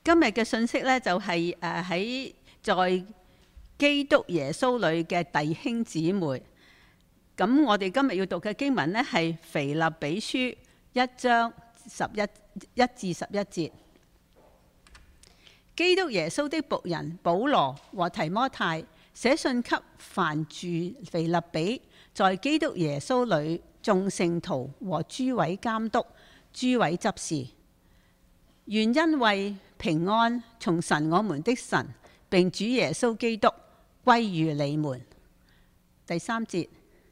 今日嘅信息呢，就係在基督耶穌裏嘅弟兄姊妹。咁我哋今日要讀嘅經文呢，係腓立比書1章1至11節。基督耶穌的僕人保羅和提摩太寫信給凡住腓立比，在基督耶穌裏眾聖徒和諸位監督、諸位執事，願恩惠平安從神我們的神並主耶穌基督歸於你們。第3節，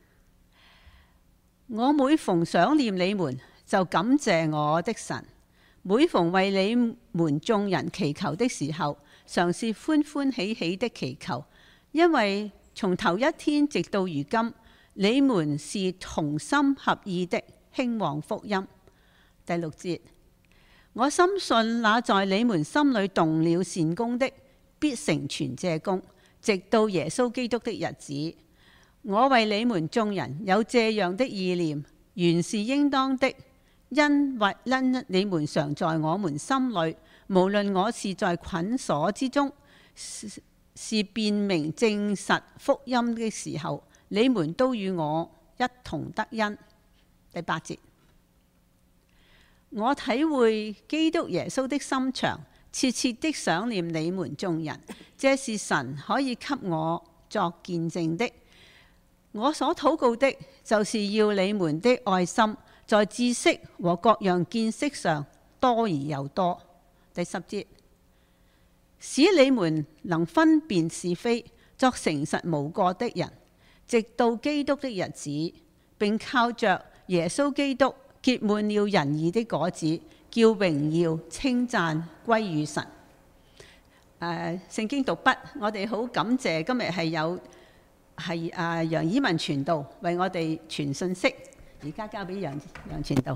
我每逢想念你們，就感謝我的神，每逢為你們眾人祈求的時候，常是歡歡喜喜的祈求，因為從頭一天直到如今，你們是同心合意的興旺福音。第6節，我深信那在你們心裏動了善工的，必成全這工，直到耶穌基督的日子。我為你們眾人有這樣的意念，原是應當的，因你們常在我們心裏，無論我是在捆鎖之中，是辨明證實福音的時候，你們都與我一同得恩。第8節，我體會基督耶穌的心腸，切切的想念你們眾人，這是神可以給我作見證的。我所禱告的，就是要你們的愛心在知識和各樣見識上多而又多。第10節，使你們能分辨是非，作誠實無過的人，直到基督的日子，並靠着耶穌基督結滿了仁義的果子，叫榮耀稱讚歸於神。聖經讀畢，我哋好感謝今日係楊以文傳道為我哋傳信息。而家交俾楊傳道。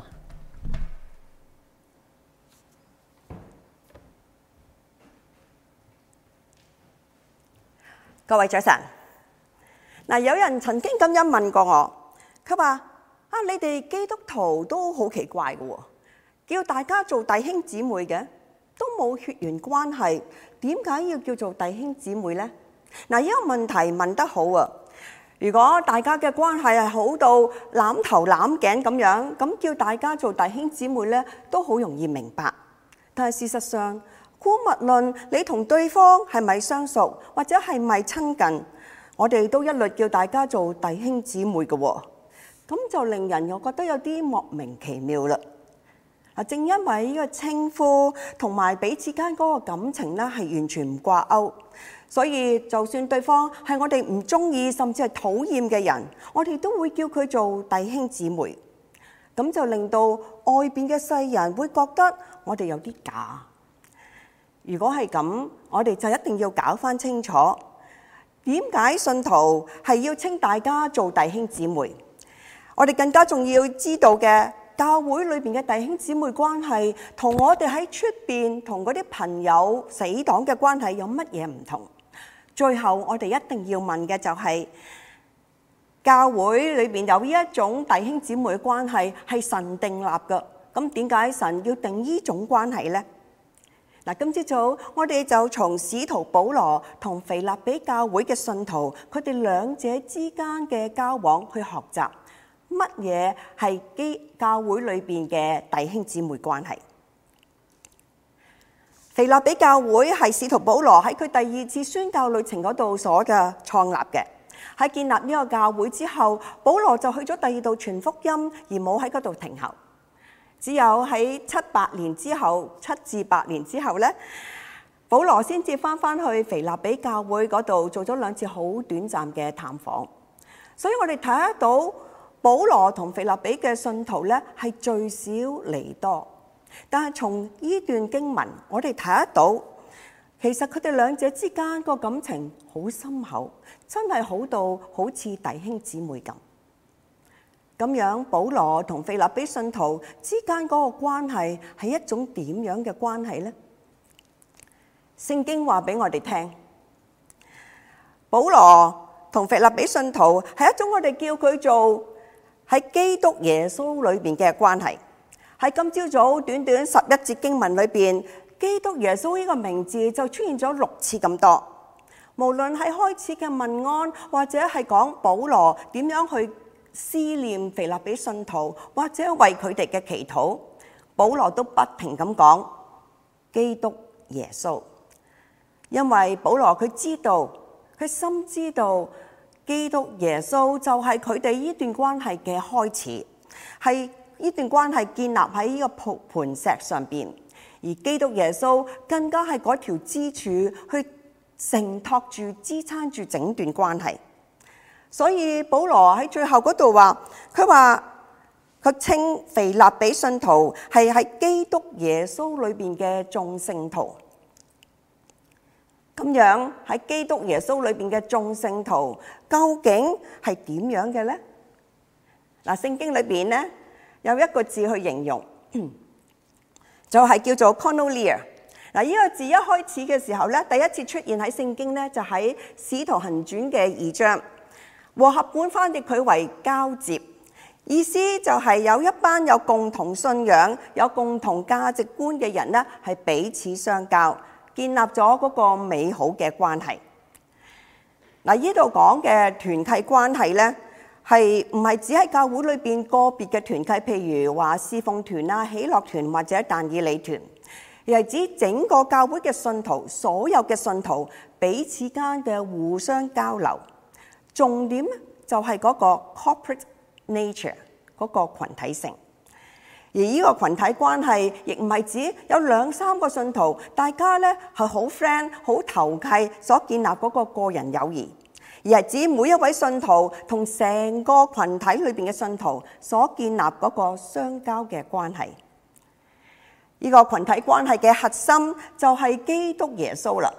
各位早晨。有人曾經咁樣問過我，佢話你哋基督徒都好奇怪嘅喎，叫大家做弟兄姊妹嘅，都冇血緣關係，點解要叫做弟兄姊妹呢？呢個問題問得好啊！如果大家嘅關係係好到攬頭攬頸咁樣，咁叫大家做弟兄姊妹呢，都好容易明白。但係事實上，姑勿論你同對方係咪相熟，或者係咪親近，我哋都一律叫大家做弟兄姊妹嘅喎，咁就令人又覺得有啲莫名其妙啦。正因為呢個稱呼同埋彼此間嗰個感情呢，係完全唔掛鈎，所以就算對方係我哋唔中意甚至係討厭嘅人，我哋都會叫佢做弟兄姊妹，咁就令到外邊嘅世人會覺得我哋有啲假。如果係咁，我哋就一定要搞翻清楚，點解信徒係要稱大家做弟兄姊妹？我哋更加重要知道嘅，教會裏邊嘅弟兄姊妹關係同我哋喺出邊同嗰啲朋友死黨嘅關係有乜嘢唔同？最後我哋一定要問嘅就係，教會裏邊有呢一種弟兄姊妹嘅關係係神訂立嘅，咁點解神要定呢種關係呢？今朝早我哋就從使徒保羅同腓立比教會嘅信徒，佢哋兩者之間嘅交往去學習乜嘢係教會裏邊嘅弟兄姊妹關係。腓立比教會係使徒保羅喺佢第2次宣教旅程嗰度所嘅創立嘅。喺建立呢個教會之後，保羅就去咗第2度傳福音，而冇喺嗰度停留。只有喺7至8年之後呢，保羅先至翻去腓立比教會嗰度做咗2次好短暫嘅探訪。所以我哋睇得到保羅同腓立比嘅信徒呢係聚少離多，但係從呢段經文我哋睇得到，其實佢哋兩者之間個感情好深厚，真係好到好似弟兄姊妹咁。咁樣保羅同腓立比信徒之間嗰個關係係一種點樣嘅關係呢？聖經話俾我哋聽，保羅同腓立比信徒係一種我哋叫佢做喺基督耶穌裏邊嘅關係。喺今朝早短短11節經文裏邊， 基督耶穌呢個名字就出現咗6次咁多。無論係開始嘅問安，或者係講保羅點樣去思念腓立比信徒，或者為佢哋嘅祈禱，保羅都不停咁講基督耶穌。因為保羅佢知道，佢深知道基督耶穌就係佢哋呢段關係嘅開始，係呢段關係建立喺呢個磐石上邊，而基督耶穌更加係嗰條支柱去承托住、支撐住整段關係。所以保羅喺最後嗰度話，佢稱腓立比信徒係喺基督耶穌裏邊嘅眾聖徒。咁樣喺基督耶穌裏邊嘅眾聖徒究竟係點樣嘅呢？嗱，聖經裏邊呢有一個字去形容，就係叫做 koinonia。嗱，呢個字一開始嘅時候咧，第一次出現喺聖經咧，就喺《使徒行傳》嘅2章，和合本翻譯佢為交接，意思就係有一班有共同信仰、有共同價值觀嘅人咧，係彼此相交，建立咗嗰個美好嘅關係。嗱，呢度講嘅團契關係咧，係唔係只喺教會裏邊個別嘅團契，譬如話侍奉團啊、喜樂團或者但以理團，而係指整個教會嘅信徒，所有嘅信徒彼此間嘅互相交流。重點就係嗰個 corporate nature， 嗰個群體性。而呢個群體關係亦唔係指有2-3個信徒，大家咧係好 friend、好投契所建立嗰個個人友誼，而係指每一位信徒同成個群體裏邊嘅信徒所建立嗰個相交嘅關係。呢個群體關係嘅核心就係基督耶穌啦。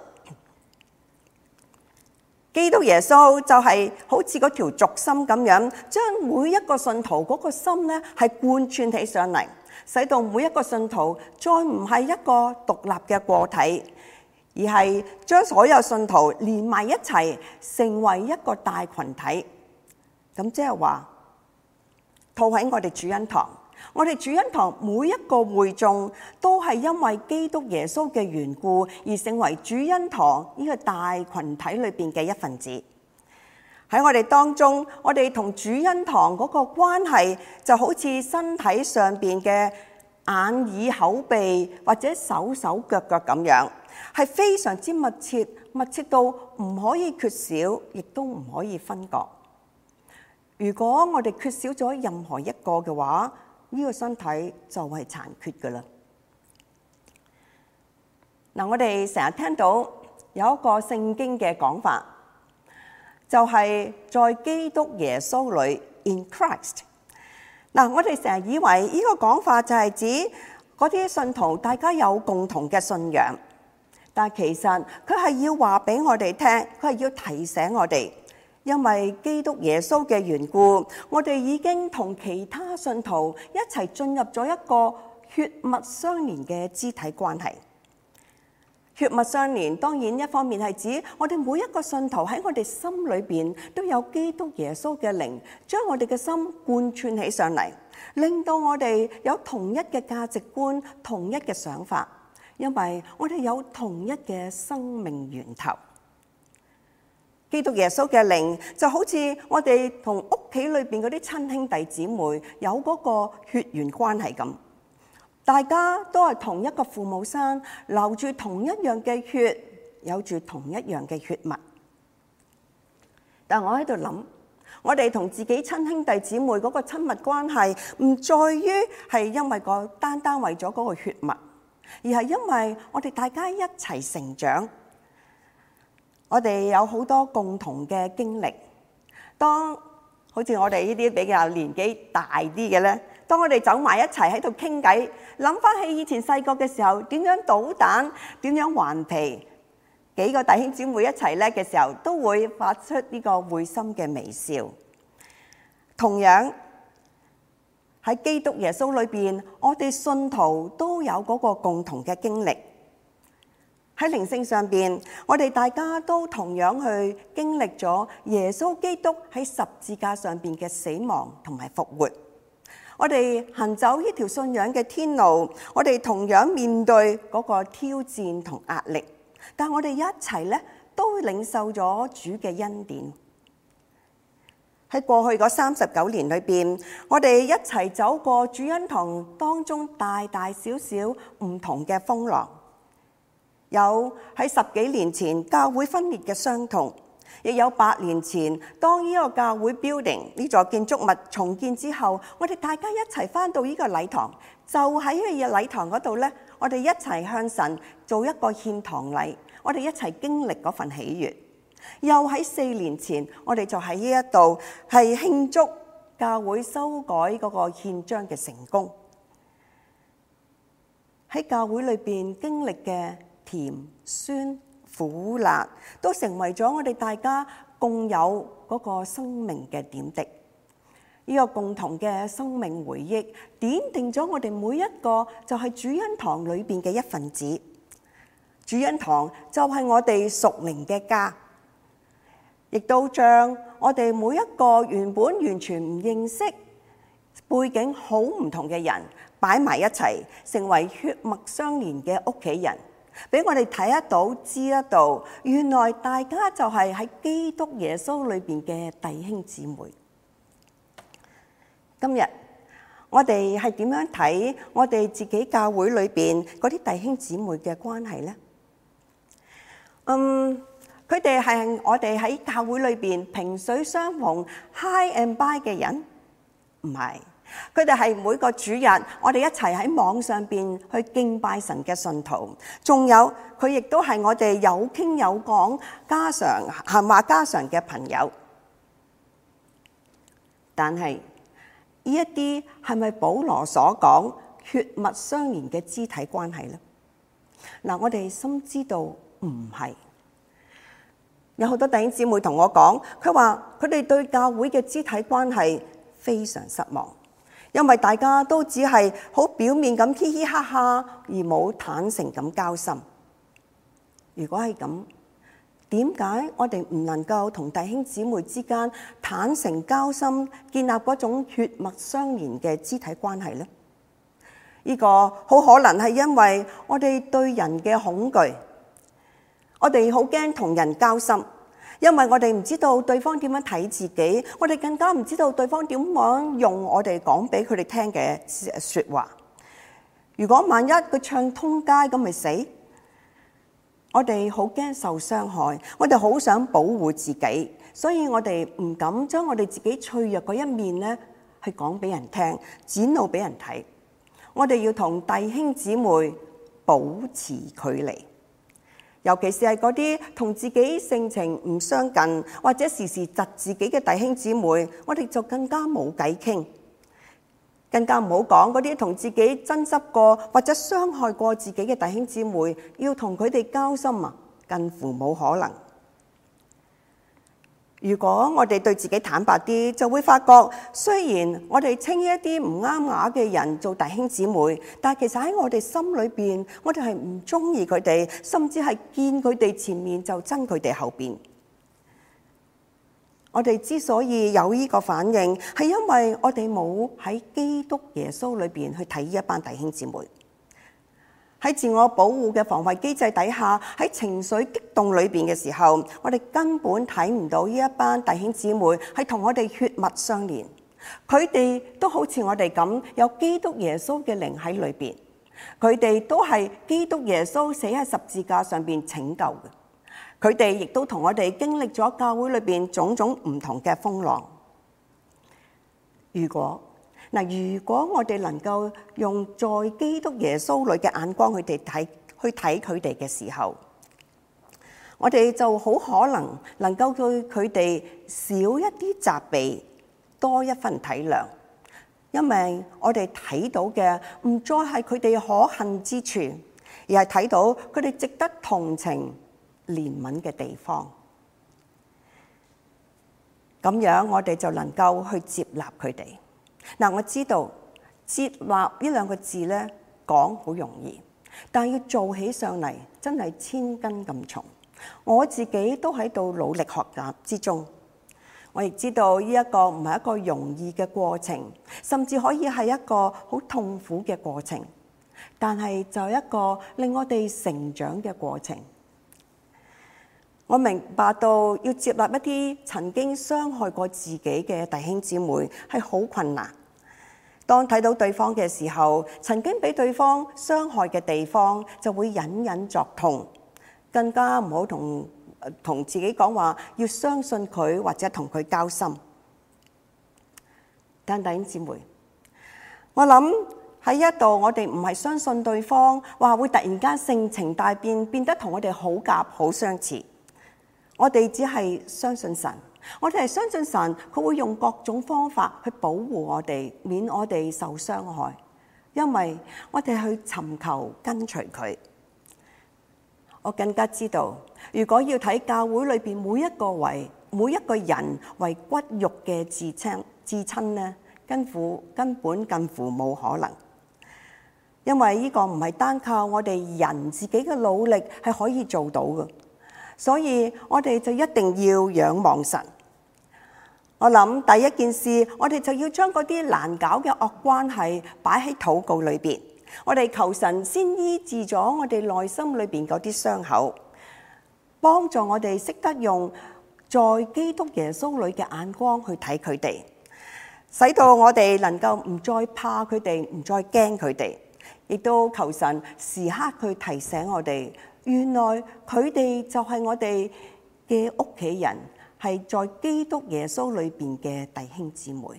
基督耶穌就係好似嗰條軸心咁樣，將每一個信徒嗰個心咧係貫穿起上嚟，使到每一個信徒再唔係一個獨立嘅個體，而係將所有信徒連埋一齊，成為一個大群體。咁即係話，套喺我哋主恩堂，我哋主恩堂每一個會眾都係因為基督耶穌嘅緣故而成為主恩堂呢個大群體裏邊嘅一份子。喺我哋當中，我哋同主恩堂嗰個關係就好似身體上邊嘅眼耳口鼻或者手手腳腳咁樣，係非常之密切，密切到唔可以缺少，亦都唔可以分割。如果我哋缺少咗任何一個嘅話，呢個身體就係殘缺㗎啦。嗱，我哋成日聽到有一個聖經嘅講法，就係在基督耶穌裏 in Christ。嗱，我哋成日以為呢個講法就係指嗰啲信徒大家有共同嘅信仰，但其實佢係要話俾我哋聽，佢係要提醒我哋。因為基督耶穌嘅緣故，我哋已經同其他信徒一齊進入咗一個血脈相連嘅肢體關係。血脈相連當然一方面係指我哋每一個信徒喺我哋心裏邊都有基督耶穌嘅靈，將我哋嘅心貫穿起上嚟，令到我哋有同一嘅價值觀、同一嘅想法，因為我哋有同一嘅生命源頭。基督耶穌嘅靈就好似我哋同屋企裏邊嗰啲親兄弟姊妹有嗰個血緣關係咁，大家都係同一個父母生，流住同一樣嘅血，有住同一樣嘅血脈。但我喺度諗，我哋同自己親兄弟姊妹嗰個親密關係，唔在於係因為單單為咗嗰個血脈，而係因為我哋大家一齊成長。我哋有好多共同嘅經歷，當好似我哋呢啲比較年紀大啲嘅咧，當我哋走埋一齊喺度傾偈，諗翻起以前細個嘅時候，點樣搗蛋，點樣頑皮，幾個弟兄姊妹一齊咧嘅時候，都會發出呢個會心嘅微笑。同樣喺基督耶穌裏邊，我哋信徒都有嗰個共同嘅經歷。喺靈性上邊，我哋大家都同樣去經歷咗耶穌基督喺十字架上邊嘅死亡同埋復活。 我哋行走呢條信仰嘅天路，我哋同樣面對嗰個挑戰同壓力，但我哋一齊咧都領受咗主嘅恩典。喺過去嗰39年裏邊，我哋一齊走過主恩堂當中大大小小唔同嘅風浪，有喺10幾年前教會分裂嘅傷痛，亦有8年前當呢個教會 building 呢座建築物重建之後，我哋大家一齊返到呢個禮堂，就喺呢個禮堂嗰度咧，我哋一齊向神做一個獻堂禮，我哋一齊經歷嗰份喜悅。又喺4年前，我哋就喺呢一度係慶祝教會修改嗰個憲章嘅成功。喺教會裏邊經歷嘅甜酸苦辣，都成為咗我哋大家共有嗰個生命嘅點滴。呢個共同嘅生命回憶，點定咗我哋每一個就係主恩堂裏邊嘅一份子。主恩堂就係我哋屬靈嘅家。亦都將我哋每一個原本完全唔認識、背景好唔同嘅人擺埋一齊，成為血脈相連嘅屋企人，俾我哋睇得到、知得到，原來大家就係喺基督耶穌裏邊嘅弟兄姊妹。今日我哋係點樣睇我哋自己教會裏邊嗰啲弟兄姊妹嘅關係呢？佢哋係我哋喺教會裏邊萍水相逢 high and bye 嘅人，唔係。佢哋係每個主日我哋一齊喺網上邊去敬拜神嘅信徒，仲有佢亦都係我哋有傾有講、家常閒話家常嘅朋友。但係呢一啲係咪保羅所講血脈相連嘅肢體關係呢？嗱，我哋深知道唔係。有好多弟兄姊妹同我講，佢話佢哋對教會嘅肢體關係非常失望，因為大家都只係好表面咁嘻嘻哈哈，而冇坦誠咁交心。如果係咁，點解我哋唔能夠同弟兄姊妹之間坦誠交心，建立嗰種血脈相連嘅肢體關係呢？呢個好可能係因為我哋對人嘅恐懼。我哋好驚同人交心，因為我哋唔知道對方點樣睇自己，我哋更加唔知道對方點樣用我哋講俾佢哋聽嘅説話。如果萬一佢唱通街咁，咪死。我哋好驚受傷害，我哋好想保護自己，所以我哋唔敢將我哋自己脆弱嗰一面咧，去講俾人聽，展露俾人睇。我哋要同弟兄姊妹保持距離。尤其是係嗰啲同自己性情唔相近，或者時時窒自己嘅弟兄姊妹，我哋就更加冇偈傾，更加唔好講嗰啲同自己爭執過或者傷害過自己嘅弟兄姊妹，要同佢哋交心啊，近乎冇可能。如果我哋對自己坦白啲，就會發覺雖然我哋稱一啲唔啱牙嘅人做弟兄姊妹，但其實喺我哋心裏邊，我哋係唔中意佢哋，甚至係見佢哋前面就憎佢哋後邊。我哋之所以有呢個反應，係因為我哋冇喺基督耶穌裏邊去睇呢一班弟兄姊妹。喺自我保護嘅防衛機制底下，喺情緒激動裏邊嘅時候，我哋根本睇唔到呢一班弟兄姊妹係同我哋血脈相連。佢哋都好似我哋咁，有基督耶穌嘅靈喺裏邊。佢哋都係基督耶穌死喺十字架上邊拯救嘅。佢哋亦都同我哋經歷咗教會裏邊種種唔同嘅風浪。如果我哋能夠用在基督耶穌裏嘅眼光去睇佢哋嘅時候，我哋就好可能夠對佢哋少一啲責備，多一份體諒，因為我哋睇到嘅唔再係佢哋可恨之處，而係睇到佢哋值得同情、憐憫嘅地方。咁樣我哋就能夠去接納佢哋。嗱，我知道接納呢兩個字咧講好容易，但係要做起上嚟真係千斤咁重。我自己都喺度努力學習之中。 我亦知道呢一個唔係一個容易嘅過程，甚至可以係一個好痛苦嘅過程，但係就係一個令我哋成長嘅過程。我明白到要接納一啲曾經傷害過自己嘅弟兄姊妹係好困難。當睇到對方嘅時候，曾經俾對方傷害嘅地方就會隱隱作痛，更加唔好同自己講話要相信佢或者同佢交心。但弟兄姊妹，我諗喺一度我哋唔係相信對方話會突然間性情大變，變得同我哋好夾好相似。我哋只係相信神，我哋係相信神，佢會用各種方法去保護我哋，免我哋受傷害，因為我哋去尋求跟隨佢。我更加知道，如果要睇教會裏邊每一個人為骨肉嘅至親呢，根本近乎冇可能，因為呢個唔係單靠我哋人自己嘅努力係可以做到嘅。所以我哋就一定要仰望神。我諗第一件事，我哋就要將嗰啲難搞嘅惡關係擺喺禱告裏邊。我哋求神先醫治咗我哋內心裏邊嗰啲傷口，幫助我哋識得用在基督耶穌裏嘅眼光去睇佢哋，使到我哋能夠唔再怕佢哋，唔再驚佢哋。亦都求神時刻去提醒我哋，原來佢哋就係我哋嘅屋企人，係在基督耶穌裏邊嘅弟兄姊妹。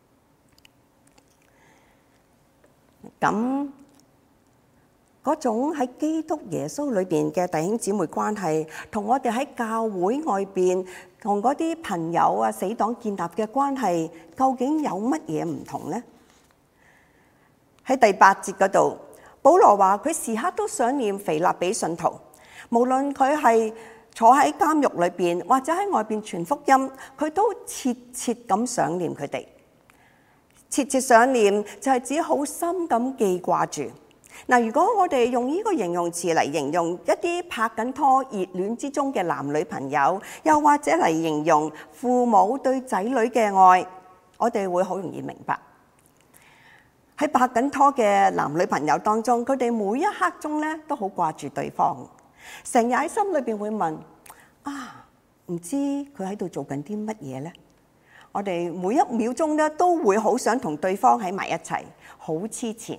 咁嗰種喺基督耶穌裏邊嘅弟兄姊妹關係，同我哋喺教會外邊同嗰啲朋友啊、死黨建立嘅關係，究竟有乜嘢唔同呢？喺第8節嗰度，保羅話佢時刻都想念腓立比信徒，無論佢係坐喺監獄裏邊或者喺外邊傳福音，佢都切切咁想念佢哋。切切想念就係指好深咁記掛住。嗱，如果我哋用呢個形容詞嚟形容一啲拍緊拖熱戀之中嘅男女朋友，又或者嚟形容父母對仔女嘅愛，我哋會好容易明白。喺拍緊拖嘅男女朋友當中，佢哋每一刻鐘咧都好掛住對方，成日喺心裏邊會問：唔知佢喺度做緊啲乜嘢呢？我哋每一秒鐘咧都會好想同對方喺埋一齊，好黐纏。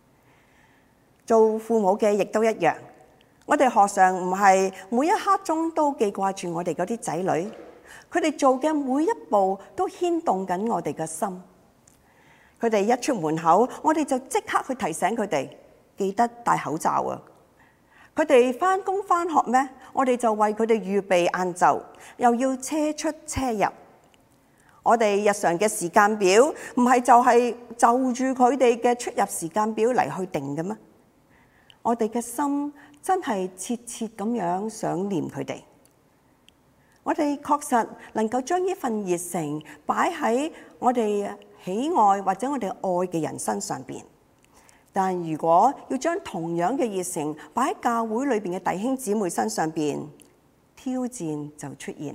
做父母嘅亦都一樣，我哋何嘗唔係每一刻鐘都記掛住我哋嗰啲仔女？佢哋做嘅每一步都牽動緊我哋嘅心。佢哋一出門口，我哋就即刻去提醒佢哋記得戴口罩啊！佢哋返工返學咩？我哋就為佢哋預備晏晝，又要車出車入。我哋日常嘅時間表唔係就係就住佢哋嘅出入時間表嚟去定嘅咩？我哋嘅心真係切切咁樣想念佢哋。我哋確實能夠將呢份熱誠擺喺我哋喜愛或者我哋愛嘅人身上邊，但如果要將同樣嘅熱誠擺喺教會裏邊嘅弟兄姊妹身上邊，挑戰就出現。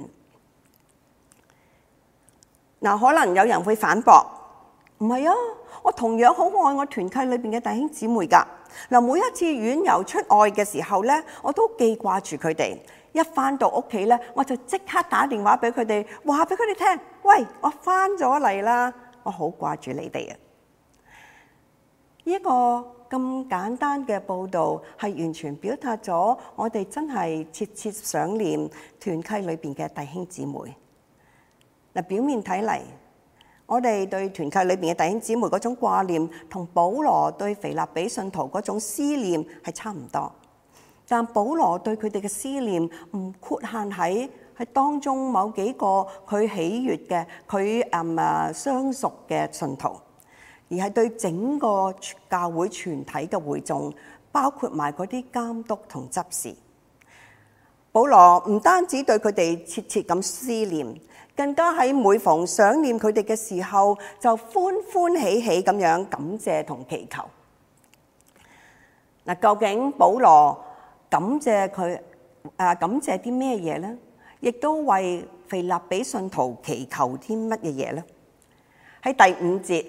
可能有人會反駁：唔係啊，我同樣好愛我團契裏邊嘅弟兄姊妹㗎。每一次遠遊出外嘅時候咧，我都記掛住佢哋。一返到屋企咧，我就即刻打電話俾佢哋，話俾佢哋聽：喂，我返咗嚟啦，我好掛住你哋啊！呢個咁簡單嘅報導係完全表達咗我哋真係切切想念團契裏邊嘅弟兄姊妹。表面睇嚟，我哋對團契裏邊嘅弟兄姊妹嗰種掛念，同保羅對腓立比信徒嗰種思念係差唔多。但保羅對佢哋嘅思念唔豁限喺當中某幾個佢喜悅嘅、佢相熟嘅信徒，而係對整個教會全體嘅會眾，包括埋嗰啲監督同執事。保羅唔單止對佢哋切切咁思念，更加喺每逢想念佢哋嘅時候，就歡歡喜喜咁樣感謝同祈求。究竟保羅感謝啲咩嘢呢？亦都為腓立比信徒祈求啲乜嘢嘢呢？喺第5節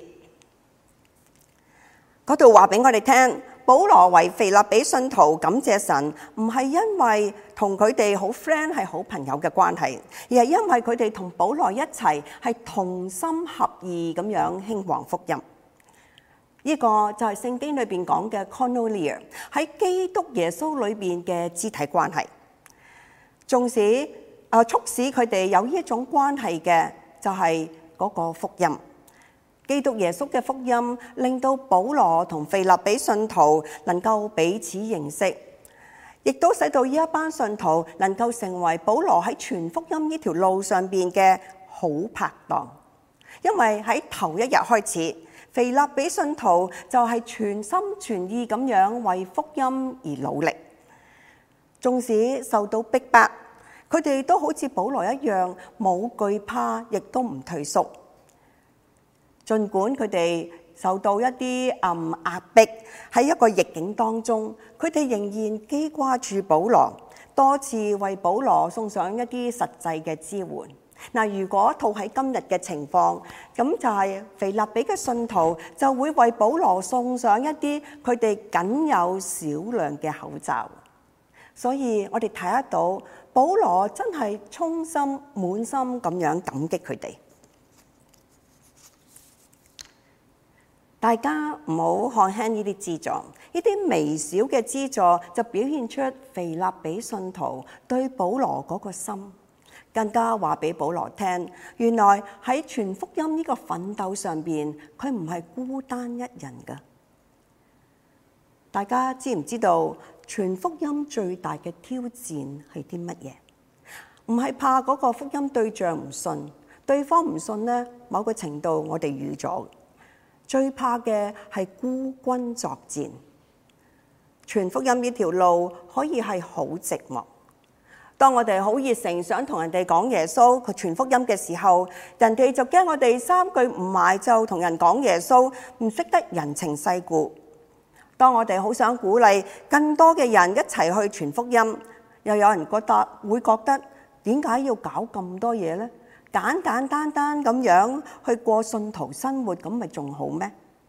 嗰度話俾我哋聽，保羅為腓立比信徒感謝神，唔係因為同佢哋好 friend 係好朋友嘅關係，而係因為佢哋同保羅一齊係同心合意咁樣興旺福音。呢個就係聖經裏邊講嘅 koinonia， 喺基督耶穌裏邊嘅肢體關係。縱使促使佢哋有呢一種關係嘅就係嗰個福音。基督耶穌嘅福音令到保羅同腓立比信徒能夠彼此認識，亦都使到呢一班信徒能夠成為保羅喺傳福音呢條路上邊嘅好拍檔。因為喺頭一日開始，腓立比信徒就係全心全意咁樣為福音而努力，縱使受到逼迫，佢哋都好似保羅一樣冇懼怕，亦都唔退縮。儘管佢哋受到一啲壓迫，喺一個逆境當中，佢哋仍然記掛住保羅，多次為保羅送上一啲實際嘅支援。嗱，如果套喺今日嘅情況，咁就係腓立比嘅信徒就會為保羅送上一啲佢哋僅有少量嘅口罩。所以我哋睇得到保羅真係衷心滿心咁樣感激佢哋。大家唔好看輕呢啲資助，呢啲微小嘅資助就表現出腓立比信徒對保羅嗰個心，更加話俾保羅聽，原來喺傳福音呢個奮鬥上邊，佢唔係孤單一人㗎。大家知唔知道傳福音最大嘅挑戰係啲乜嘢？唔係怕嗰個福音對象唔信，對方唔信呢，某個程度我哋預咗。最怕嘅係孤軍作戰。傳福音呢條路可以係好寂寞。當我哋好熱誠想同人哋講耶穌佢傳福音嘅時候，人哋就驚我哋三句唔埋就同人講耶穌，唔識得人情世故。當我哋好想鼓勵更多嘅人一齊去傳福音，又有人會覺得點解要搞咁多嘢呢？簡簡單單咁樣去過信徒生活，咁咪仲好咩？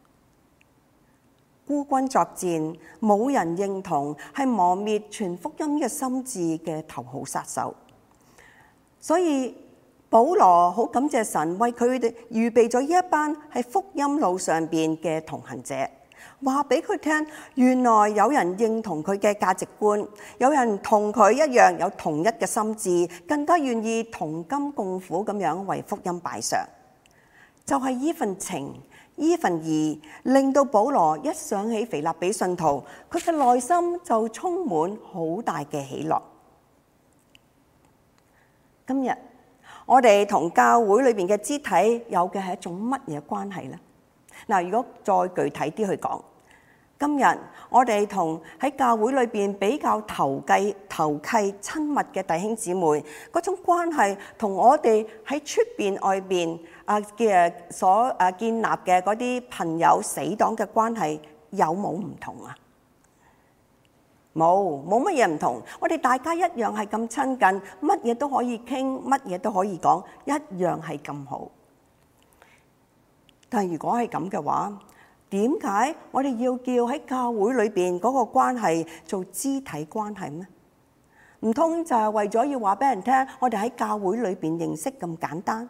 孤軍作戰，冇人認同，係磨滅傳福音嘅心志嘅頭號殺手。所以保羅好感謝神為佢哋預備咗一班喺福音路上邊嘅同行者，話俾佢聽，原來有人認同佢嘅價值觀，有人同佢一樣有同一嘅心志，更加願意同甘共苦咁樣為福音擺上。就係呢份情，呢份義，令到保羅一想起腓立比信徒，佢嘅內心就充滿好大嘅喜樂。今日我哋同教會裏邊嘅肢體有嘅係一種乜嘢關係呢？嗱，如果再具體啲去講，今日我哋同喺教會裏邊比較投契親密嘅弟兄姊妹嗰種關係，同我哋喺出邊外邊嘅所建立嘅嗰啲朋友死黨嘅關係有冇唔同啊？冇乜嘢唔同，我哋大家一樣係咁親近，乜嘢都可以傾，乜嘢都可以講，一樣係咁好。但係如果係咁嘅話，點解我哋要叫喺教會裏邊嗰個關係做肢體關係咩？唔通就係為咗要話俾人聽，我哋喺教會裏邊認識咁簡單？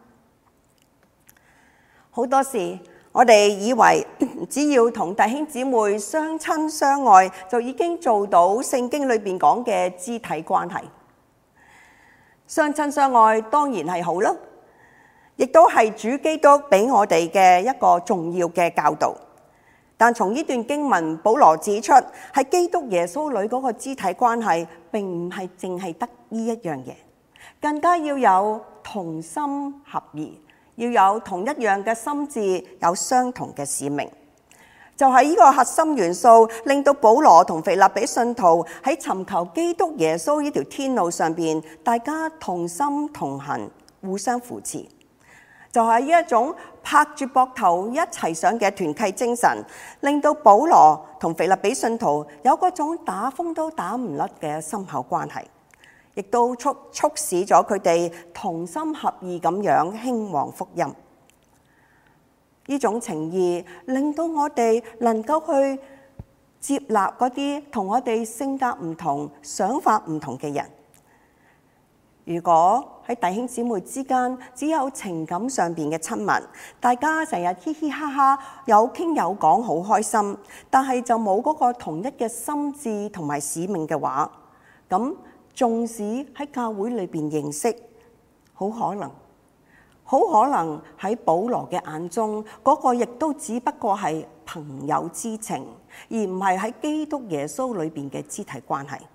好多時我哋以為只要同弟兄姊妹相親相愛，就已經做到聖經裏邊講嘅肢體關係。相親相愛當然係好啦，亦都係主基督俾我哋嘅一個重要嘅教導。但從呢段經文，保羅指出喺基督耶穌裏嗰個肢體關係並唔係淨係得呢一樣嘢，更加要有同心合意，要有同一樣嘅心志，有相同嘅使命。就係呢個核心元素，令到保羅同腓立比信徒喺尋求基督耶穌呢條天路上邊，大家同心同行，互相扶持。就係呢一種拍住膊頭一齊上嘅團契精神，令到保羅同腓立比信徒有嗰種打風都打唔甩嘅深厚關係。 亦都促使咗佢哋同心合意咁樣興旺福音。呢種情義令到我哋能夠去接納嗰啲同我哋性格唔同、想法唔同嘅人。如果喺弟兄姊妹之間只有情感上邊嘅親密，大家成日嘻嘻哈哈，有傾有講，好開心，但係就冇嗰個同一嘅心志同埋使命嘅話，咁縱使喺教會裏邊認識，好可能喺保羅嘅眼中，嗰個亦都只不過係朋友之情，而唔係喺基督耶穌裏邊嘅肢體關係。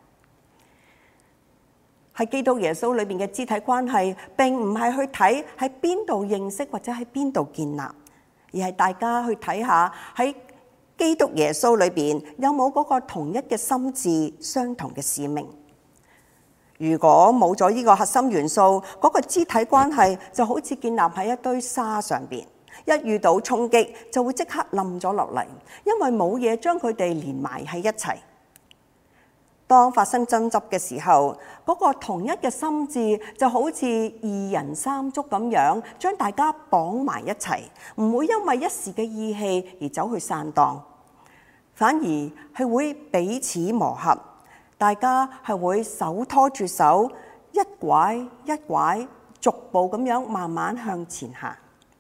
喺基督耶穌裏邊嘅肢體關係，並唔係去睇喺邊度認識或者喺邊度建立，而係大家去睇下喺基督耶穌裏邊有冇嗰個同一嘅心志、相同嘅使命。如果冇咗呢個核心元素，嗰個肢體關係就好似建立喺一堆沙上邊，一遇到衝擊就會即刻冧咗落嚟，因為冇嘢將佢哋連埋喺一齊。當發生爭執嘅時候，嗰個同一嘅心志就好似二人三足咁樣，將大家綁埋一齊，唔會因為一時嘅意氣而走去散檔，反而係會彼此磨合，大家係會手拖住手，一拐一拐，逐步咁樣慢慢向前行。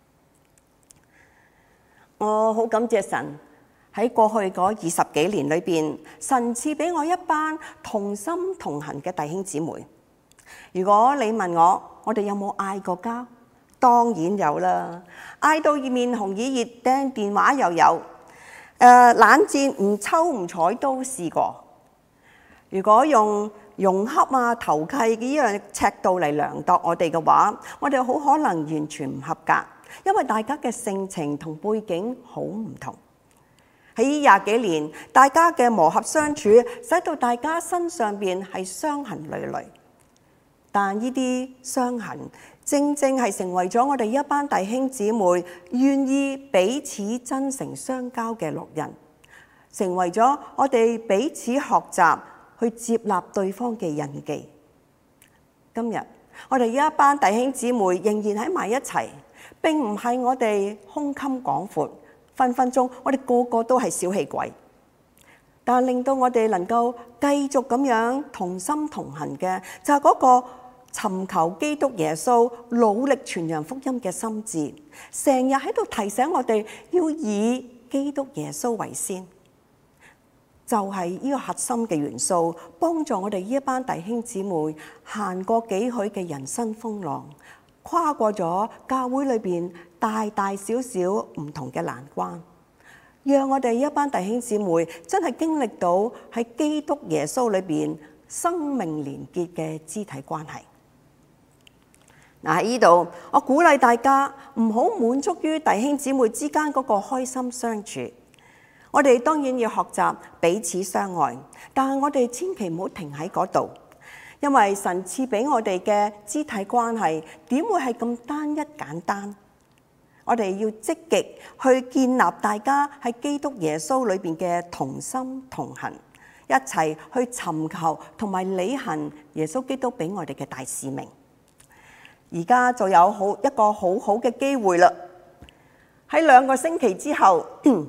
我好感謝神。喺過去嗰20幾年裏邊，神賜俾我一班同心同行嘅弟兄姊妹。如果你問我哋有冇嗌過交？當然有啦，嗌到面紅耳熱，掟電話又有，冷戰唔抽唔睬都試過。如果用融洽啊、投契嘅呢樣尺度嚟量度我哋嘅話，我哋好可能完全唔合格，因為大家嘅性情同背景好唔同。喺20幾年，大家嘅磨合相處，使到大家身上邊係傷痕累累。但呢啲傷痕，正正係成為咗我哋一班弟兄姊妹願意彼此真誠相交嘅烙印，成為咗我哋彼此學習去接納對方嘅印記。今日我哋呢一班弟兄姊妹仍然喺埋一齊，並唔係我哋胸襟廣闊。分分鐘，我哋個個都係小氣鬼，但令到我哋能夠繼續咁樣同心同行嘅，就係嗰個尋求基督耶穌、努力傳揚福音嘅心志，成日喺度提醒我哋要以基督耶穌為先，就係呢個核心嘅元素，幫助我哋呢一班弟兄姊妹行過幾許嘅人生風浪，跨過咗教會裏邊大大小小唔同嘅難關，讓我哋一班弟兄姊妹真係經歷到喺基督耶穌裏邊生命連結嘅肢體關係。喺呢度，我鼓勵大家唔好滿足於弟兄姊妹之間嗰個開心相處，我哋當然要學習彼此相愛，但係我哋千祈唔好停喺嗰度。因為神賜俾我哋嘅肢體關係，點會係咁單一簡單？我哋要積極去建立大家喺基督耶穌裏邊嘅同心同行，一齊去尋求同埋履行耶穌基督俾我哋嘅大使命。而家就有一個好好嘅機會啦！喺2個星期之後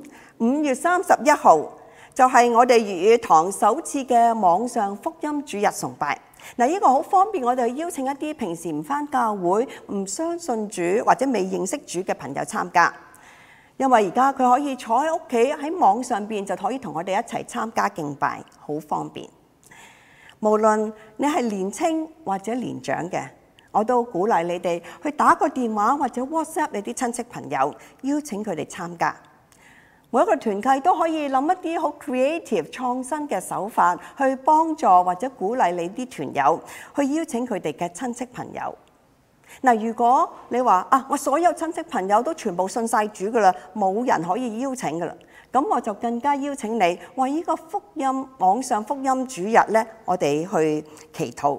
，5月31號就係我哋粵語堂首次嘅網上福音主日崇拜。嗱，呢個好方便，我哋邀請一啲平時唔返教會、唔相信主或者未認識主嘅朋友參加，因為而家佢可以坐喺屋企喺網上邊就可以同我哋一齊參加敬拜，好方便。無論你係年青或者年長嘅，我都鼓勵你哋去打個電話或者 WhatsApp 你啲親戚朋友，邀請佢哋參加。每一個團契都可以諗一啲好 creative 創新嘅手法，去幫助或者鼓勵你啲團友，去邀請佢哋嘅親戚朋友。嗱，如果你話我所有親戚朋友都全部信晒主噶啦，冇人可以邀請噶啦，咁我就更加邀請你為呢個福音網上福音主日呢，我哋去祈禱。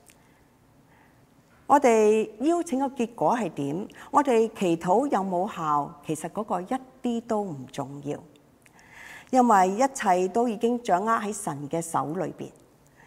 我哋邀請嘅結果係點？我哋祈禱有冇效？其實嗰個一啲都唔重要，因為一切都已經掌握喺神嘅手裏邊。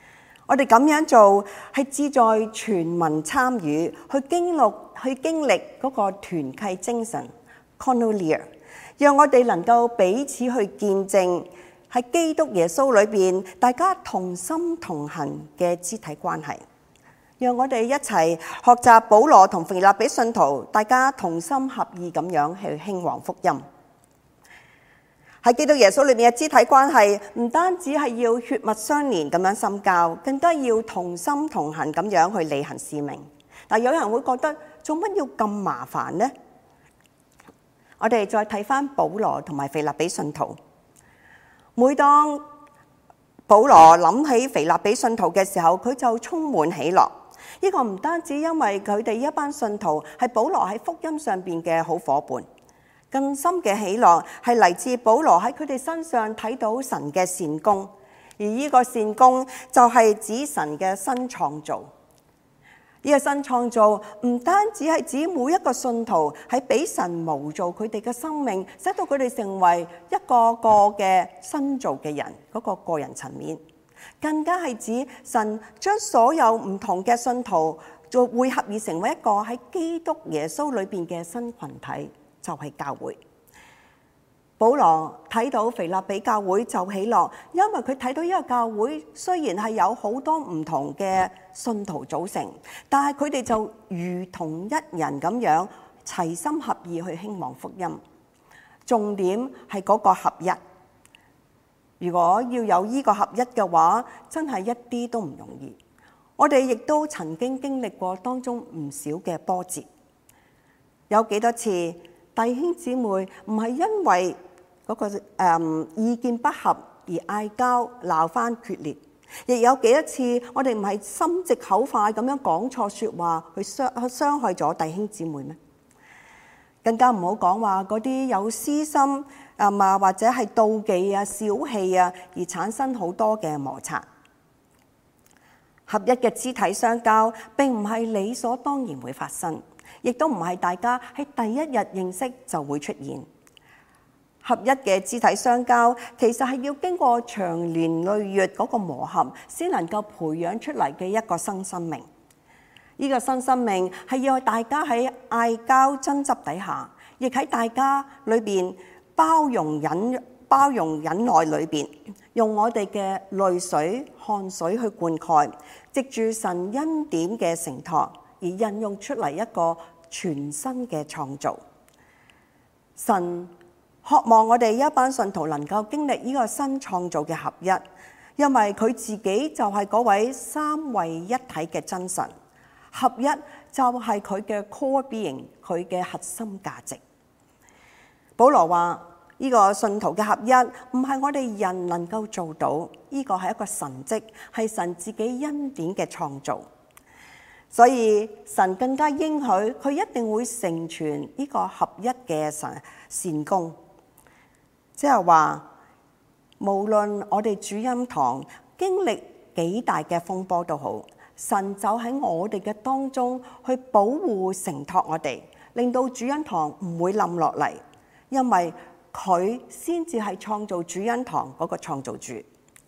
我哋咁樣做係志在全民參與，去經歷嗰個團契精神 （Koinonia），讓我哋能夠彼此去見證喺基督耶穌裏邊，大家同心同行嘅肢體關係。讓我哋一齊學習保羅同腓立比信徒，大家同心合意咁樣去興旺福音。喺基督耶穌裏面嘅肢體關係，唔單止係要血脈相連咁樣深交，更加要同心同行咁樣去履行使命。但有人會覺得做乜要咁麻煩呢？我哋再睇返保羅同埋腓立比信徒，每當保羅諗起腓立比信徒嘅時候，佢就充滿喜樂。呢個唔單止因為佢哋一班信徒係保羅喺福音上邊嘅好夥伴，更深嘅喜樂係嚟自保羅喺佢哋身上睇到神嘅善功，而呢個善功就係指神嘅新創造。呢個新創造唔單止係指每一個信徒係俾神模造佢哋嘅生命，使到佢哋成為一個個嘅新造嘅人，嗰個個人層面，更加係指神將所有唔同嘅信徒做匯合而成為一個喺基督耶穌裏邊嘅新群體，就係教會。保羅睇到腓立比教會就喜樂，因為佢睇到呢個教會雖然係有好多唔同嘅信徒組成，但係佢哋就如同一人咁樣齊心合意去興旺福音。重點係嗰個合一。如果要有呢個合一嘅話，真係一啲都唔容易。我哋亦都曾經經歷過當中唔少嘅波折。有幾多次弟兄姊妹唔係因為嗰個意見不合而嗌交鬧翻決裂，亦有幾多次我哋唔係心直口快咁樣講錯説話去傷害咗弟兄姊妹咩？更加唔好講話嗰啲有私心或者係妒忌啊、小氣啊而產生好多嘅摩擦。合一嘅肢體相交並唔係理所當然會發生，亦都唔係大家喺第一日認識就會出現。合一嘅肢體相交其實係要經過長年累月嗰個磨合，先能夠培養出嚟嘅一個新生命。呢個新生命係要大家喺嗌交爭執底下，亦喺大家裏邊包容忍耐裏邊，用我哋嘅淚水汗水去灌溉，藉住神恩典嘅承托而孕育出嚟一個全新嘅創造。神渴望我哋一班信徒能夠經歷呢個新創造嘅合一，因為佢自己就係嗰位三位一體嘅真神。合一就係佢嘅 core being， 佢嘅核心價值。保羅話呢個信徒嘅合一唔係我哋人能夠做到，呢個係一個神蹟，係神自己恩典嘅創造。所以神更加應許佢一定會成全呢個合一嘅善功。即係話，無論我哋主恩堂經歷幾大嘅風波都好，神就喺我哋嘅當中去保護承托我哋，令到主恩堂唔會冧落嚟，因為佢先至係創造主恩堂嗰個創造主。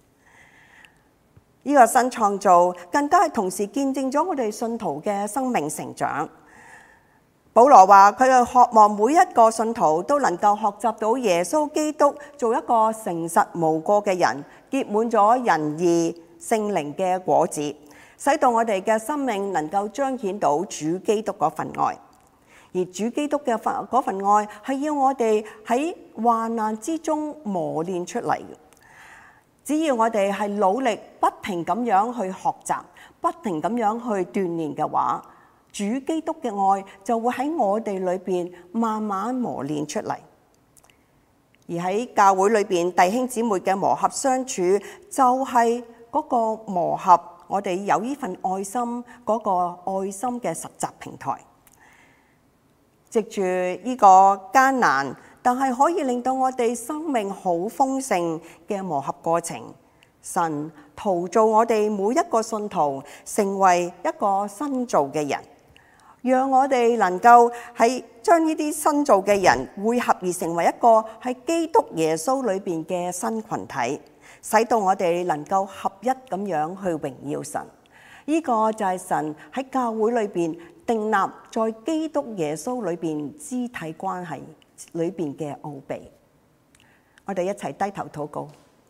呢個新創造更加係同時見證咗我哋信徒嘅生命成長。保羅話佢係渴望每一個信徒都能夠學習到耶穌基督做一個誠實無過嘅人，結滿咗仁義聖靈嘅果子，使到我哋嘅生命能夠彰顯到主基督嗰份愛。而主基督嘅嗰份愛係要我哋喺患難之中磨練出嚟嘅。只要我哋係努力不停咁樣去學習，不停咁樣去鍛鍊嘅話，主基督嘅愛就會喺我哋裏邊慢慢磨練出嚟。而喺教會裏邊弟兄姊妹嘅磨合相處，就係嗰個磨合，我哋有呢份愛心，嗰個愛心嘅實習平台。藉住呢個艱難，但係可以令到我哋生命好豐盛嘅磨合過程，神陶造我哋每一個信徒成為一個新造嘅人，讓我哋能夠喺將呢啲新造嘅人匯合而成為一個喺基督耶穌裏邊嘅新群體， 使到我哋能夠合一咁樣去榮耀神。呢個就係神喺教會裏邊訂立在基督耶穌裏邊肢體關係裏邊嘅奧秘。我哋一齊低頭禱告。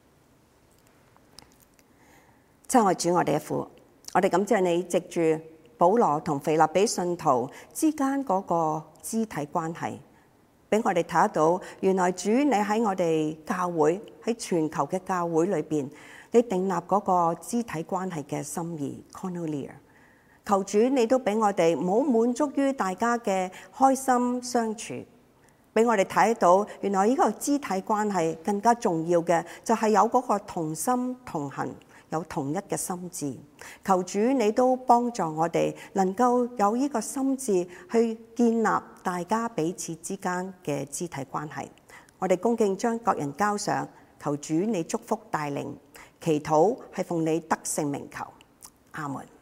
親愛主，我哋嘅父，我哋感謝你藉住保羅同腓立比信徒之間嗰個肢體關係，俾我哋睇得到，原來主你喺我哋教會，喺全球嘅教會裏邊，你訂立嗰個肢體關係嘅心意 Koinonia。求主你都俾我哋唔好滿足於大家嘅開心相處，俾我哋睇得到，原來呢個肢體關係更加重要嘅就係有嗰個同心同行，有同一嘅心志。求主你都幫助我哋能夠有呢個心志去建立大家彼此之間嘅肢體關係。我哋恭敬將各人交上，求主你祝福帶領，祈禱係奉你得勝名求，阿門。